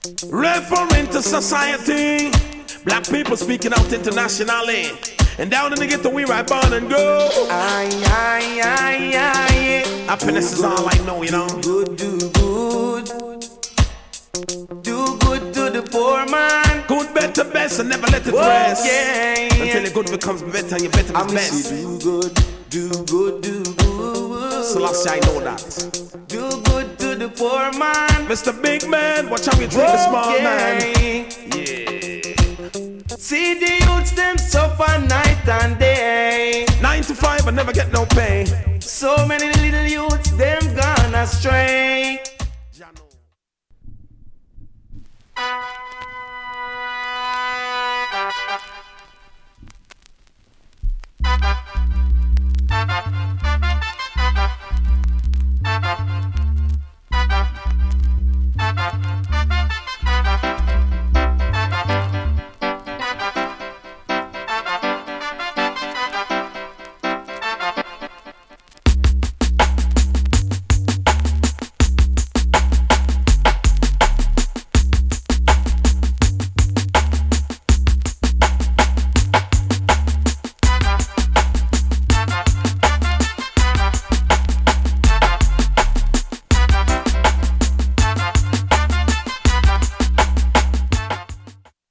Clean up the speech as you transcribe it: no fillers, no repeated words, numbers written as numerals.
Referring to society, black people speaking out internationally. And down in the ghetto we right born and go. Aye, aye, aye, aye. Happiness is all I know, you know. Good, do good. Do good to the poor man. Good, better, best, and never let it rest. Yeah. Until your good becomes better and your better is best. Do good, do good, do good. So last I know that. Do good to the poor man. Mr. Big Man, watch how you treat the small man. Yeah. See the youths them suffer night and day. 9 to 5 and never get no pay. So many little youths